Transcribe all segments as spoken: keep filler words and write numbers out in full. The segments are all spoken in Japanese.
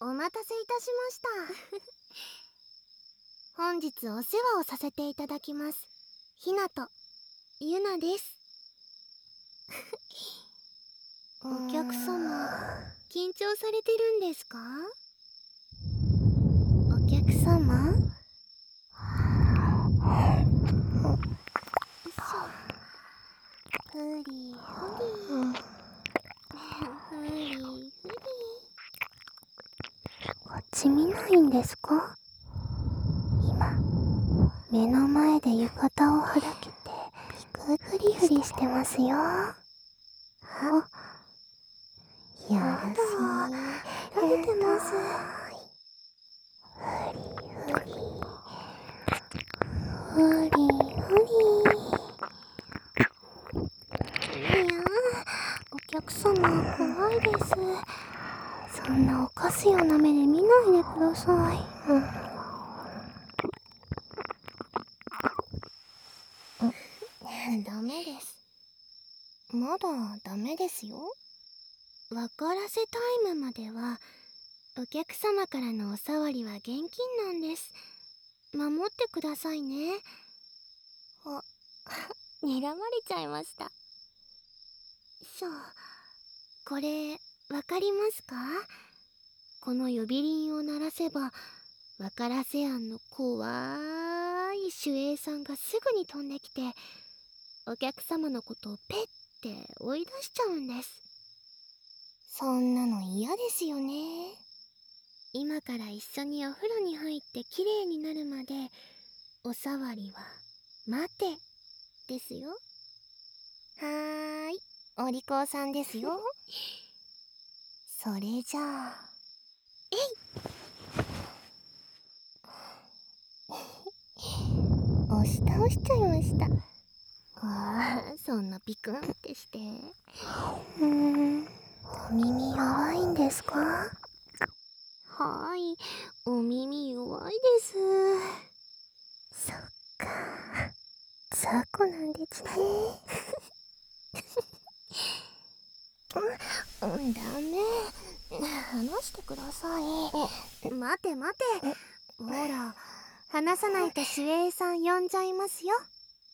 お待たせいたしました本日お世話をさせていただきますひなとゆなですお客様緊張されてるんですか？お客様ふりふりふりふりこっち見ないんですか？今目の前で浴衣をはだけてフリフリしてますよ。あ、やだ、食べてます。ふりふりふりふり。いや、お客様怖いです。そんな犯すような目で見ないでください。うんダメです。まだダメですよ。分からせタイムまではお客様からのおさわりは現金なんです。守ってくださいね。あ、睨まれちゃいました。しょ、これわかりますか？この呼び鈴を鳴らせばわからせ庵の怖い守衛さんがすぐに飛んできてお客様のことをペッて追い出しちゃうんです。そんなの嫌ですよね。今から一緒にお風呂に入ってきれいになるまでおさわりは待てですよ。はーい、お利口さんですよそれじゃあえい押し倒しちゃいました。ああ、そんなピクンってして。うーん、お耳弱いんですか？はーい、お耳弱いです。そっか、雑魚なんですねうん、ダメ。話してください。待て待て。ほら、話さないと守衛さん呼んじゃいますよ。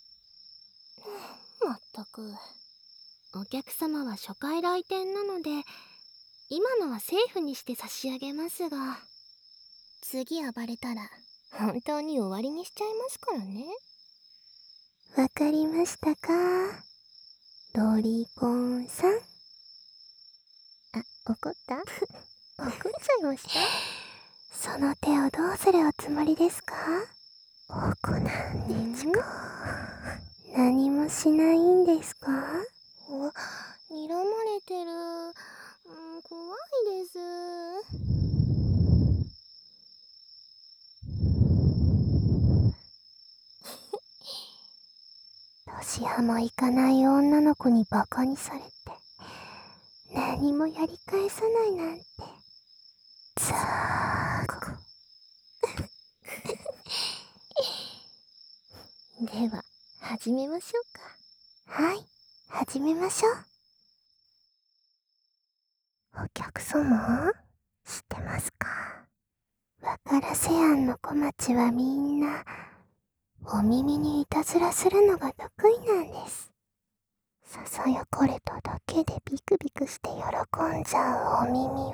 まったく。お客様は初回来店なので、今のはセーフにして差し上げますが、次暴れたら本当に終わりにしちゃいますからね。わかりましたか？ロリコンさん。あ、怒った？怒っちゃいました？その手をどうするおつもりですか？怒なんでちか。何もしないんですか？お、睨まれてる。うん、怖いです。年派もいかない女の子にバカにされて何もやり返さないなんてざーこでは始めましょうか。はい、始めましょう。お客様知ってますか？わからせ庵の小町はみんなお耳にいたずらするのが得意なんです。ささやかれただけでビクビクして喜んじゃうお耳を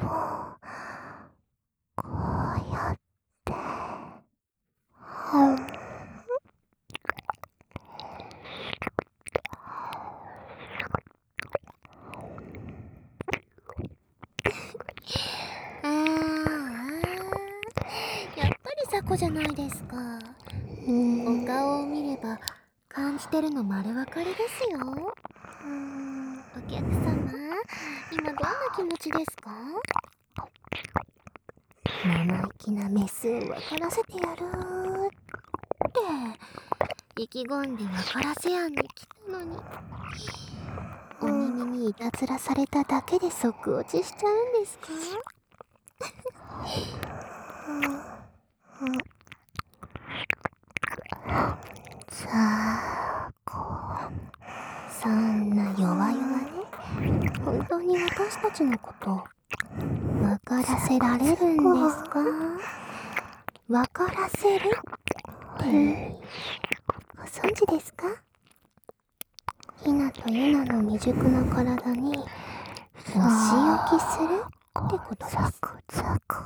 こうやってはんあーやっぱり雑魚じゃないですか。お顔を見れば感じてるの丸分かりですよ。お客様、今どんな気持ちですか？生意気なメスを分からせてやるって意気込んで分からせやんに来たのに、お耳にいたずらされただけで即落ちしちゃうんですか？さあ、こう、そんな弱々ね。本当に私たちのことわからせられるんですか？わからせるってご存知ですか？ひなとゆなの未熟な体にお仕置きするってことです。ザク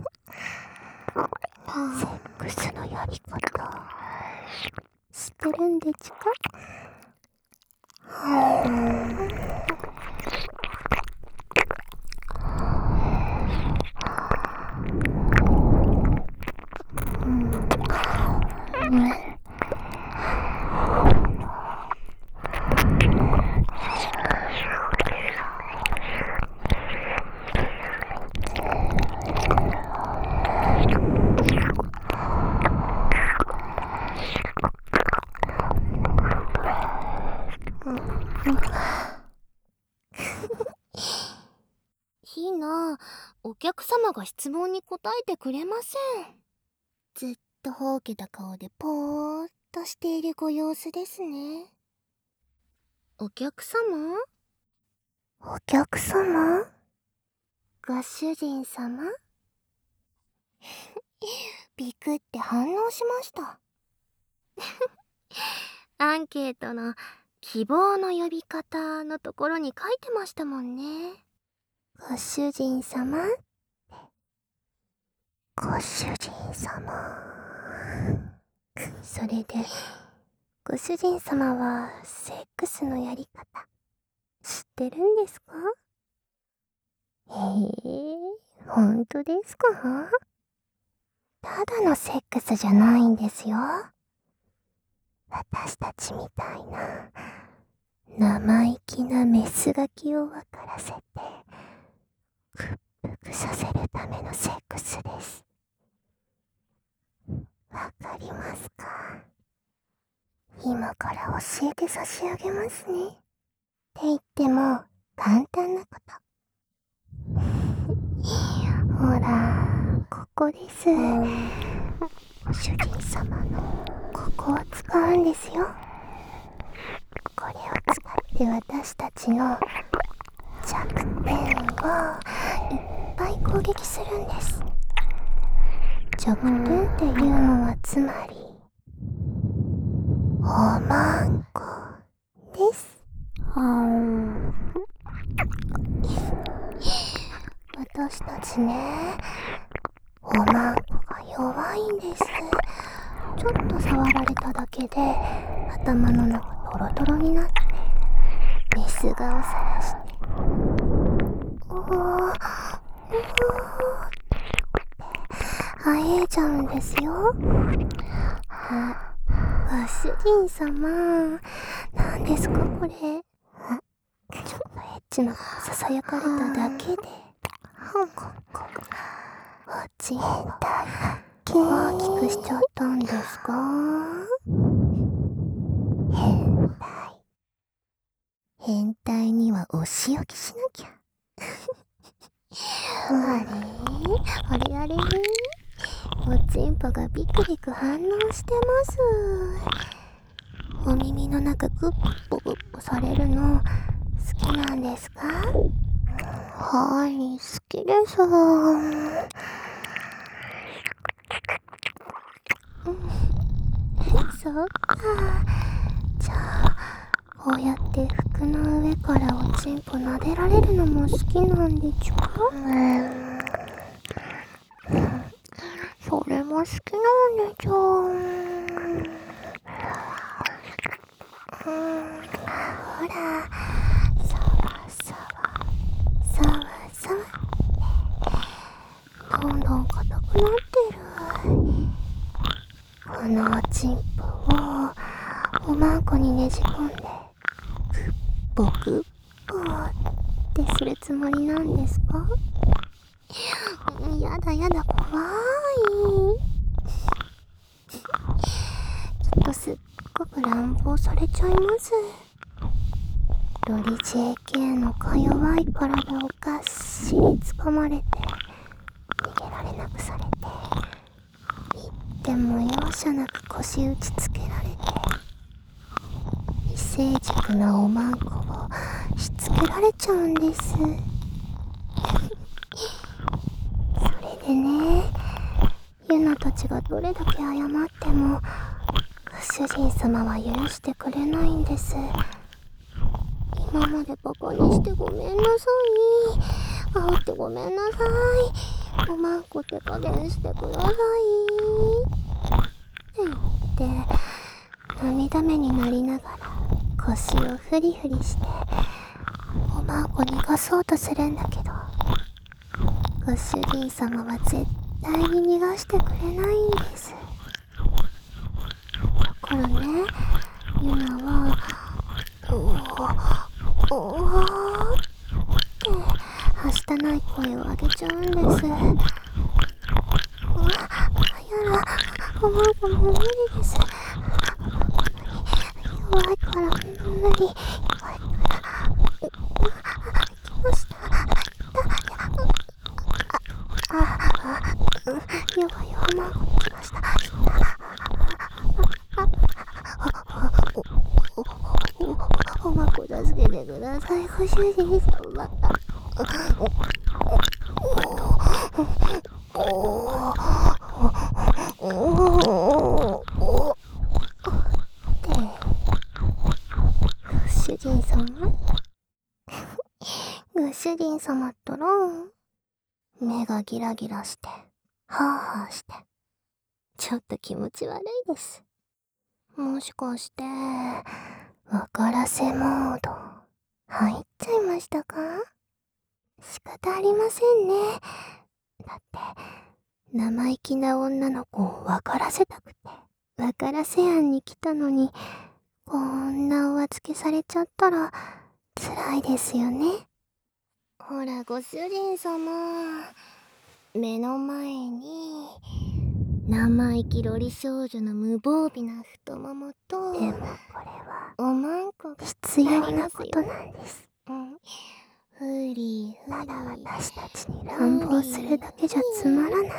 セックスのやり方知ってるんでちか？ひな、お客様が質問に答えてくれません。ずっとほうけた顔でぽーっとしているご様子ですね。お客様？お客様？ご主人様？ビクって反応しました。アンケートの希望の呼び方のところに書いてましたもんね。ご主人様？ご主人様。それで、ご主人様はセックスのやり方知ってるんですか？へえ、ほんとですか？ただのセックスじゃないんですよ。私たちみたいな生意気なメスガキを分からせて屈服させるためのセックスです。わかりますか？今から教えて差し上げますね。って言っても簡単なこと。ほら、ここです。ご主人様のここを使うんですよ。これを使って私たちの弱点をいっぱい攻撃するんです。弱点っていうのはつまりおまんこです。私たちね、おまんこが弱いんです。ちょっと触られただけで頭の中トロトロになってメス顔さらしておーおーってあえちゃうんですよ。あ、ご主人様、なんですかこれ。ちょっとエッチなささやかれただけでおちんた大きくしちゃったんですか？変態。変態にはお仕置きしなきゃ。あれあれあれおちんぽがビクビク反応してます。お耳の中グッポグッポされるの好きなんですか？はい、好きです。うん、そっか。じゃあこうやって服の上からおちんぽ撫でられるのも好きなんでちゅか？それも好きなんでちょ。ほら、さわさわさわさわ、どんどん硬くなってる。このおちんぽをおまんこにねじ込んでグッポグッポってするつもりなんですか？やだやだ、怖い。ちょっとすっごく乱暴されちゃいます。ロリ ジェーケー のか弱い体をがっしり掴まれて逃げられなくされて、言っても容赦なく腰打ちつけられて、未成熟なおまんこをしつけられちゃうんです。 でね、ユナたちがどれだけ謝っても主人様は許してくれないんです。今までバカにしてごめんなさい、煽ってごめんなさい、おまんこ手加減してくださいって言って涙目になりながら腰をフリフリしておまんこ逃がそうとするんだけど、ご主人様は絶対に逃がしてくれないんです。だからね、ユナはうおおおってはしたない声を上げちゃうんです。うわ、やだ、おまんこもう無理です。弱いから無理、弱いから。来ました。ああ、弱いおまんこに来ました。おまんこ助けてください、ご主人様。主人様ご主人様ったら目がギラギラしてハーハーしてちょっと気持ち悪いです。もしかして分からせモード入っちゃいましたか？仕方ありませんね。だって生意気な女の子を分からせたくて分からせ案に来たのに、こんなお預けされちゃったら辛いですよね。ほらご主人様、目の前に生意気ロリ少女の無防備な太ももと、でもこれはおまんこが必要なことなんです。うん、ふりふり、ただ私たちに乱暴するだけじゃつまらない。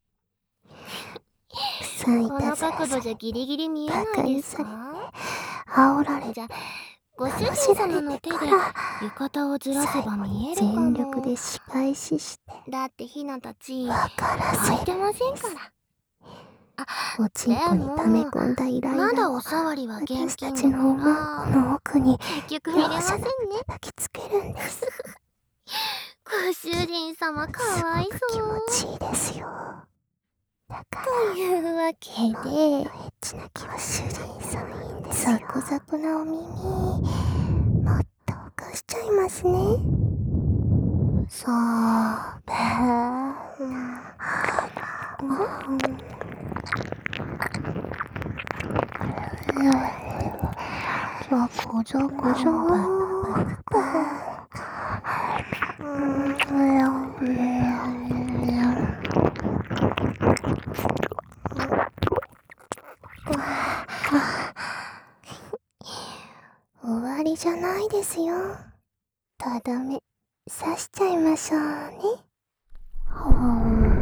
この角度じゃギリギリ見えないですか？煽られてご主人様の手で浴衣をずらせば見えるかも。全力で仕返しして、だってひなたち泣いてませんから。あ、おちんぽに溜め込んだイライラをまだおさわりは現金だから、私たちのおまんこの奥に結局見れませんね。叩きつけるんです。ご主人様かわいそう。気持ちいいですよ。だからというわけで、エッチな気は主人様いいんですよ。ザクザクなお耳もっと貸しちゃいますね。そうべー、うん、ザコザコザ終わりじゃないですよ。とどめ刺しちゃいましょうね。ほー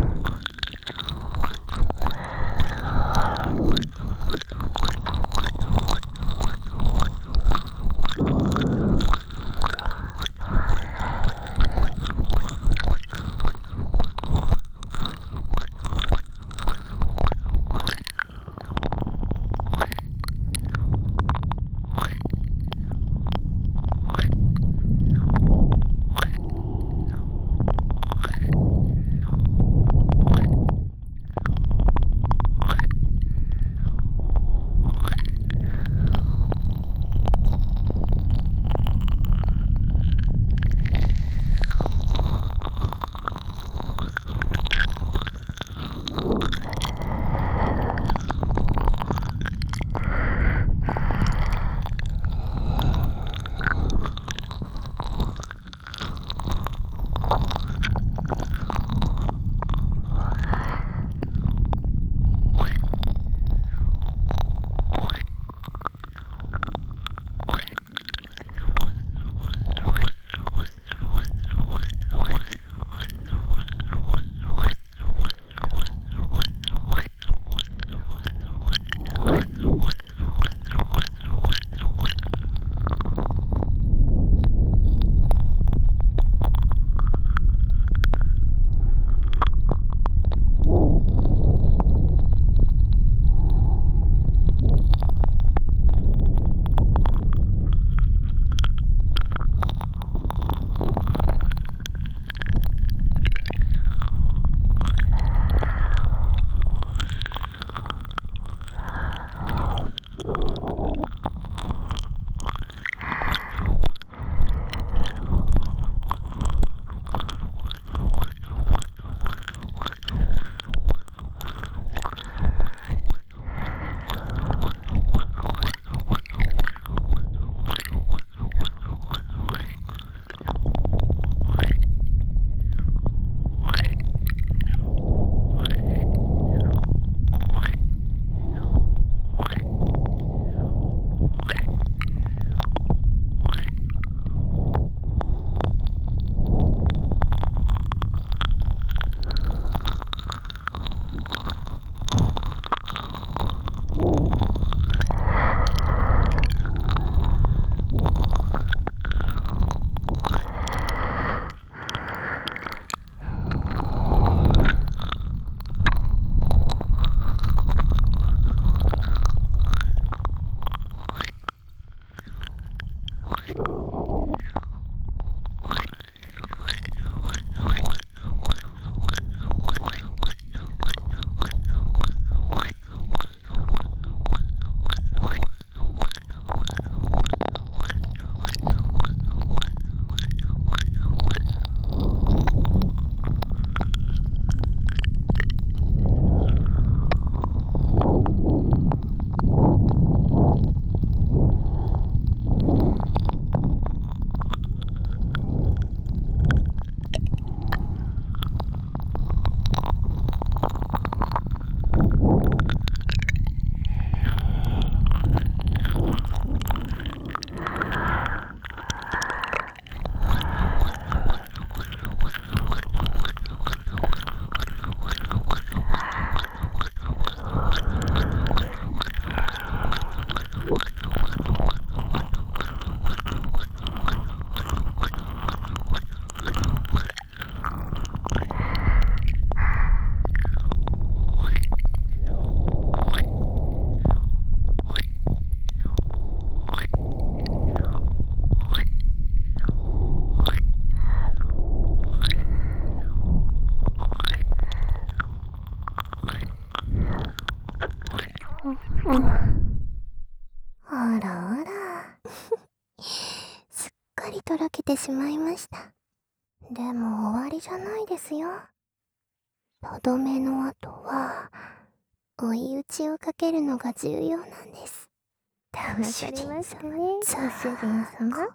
あらあらすっかりとろけてしまいました。でも終わりじゃないですよ。とどめの後は追い打ちをかけるのが重要なんです。騙されましたね、ご主人様。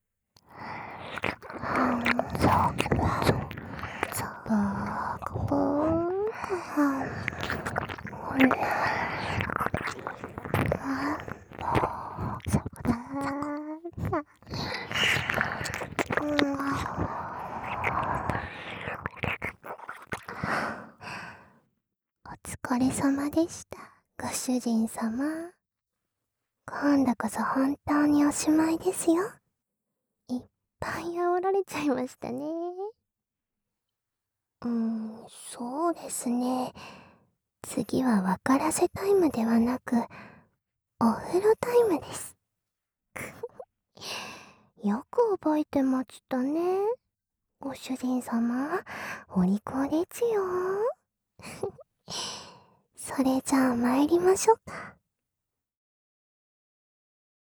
バーコバーお疲れ様でした、ご主人様。今度こそ本当におしまいですよ。いっぱい煽られちゃいましたね。うーん、そうですね。次は分からせタイムではなく、お風呂タイムです。よく覚えてましたね。ご主人様、お利口ですよ。それじゃあ参りましょうか。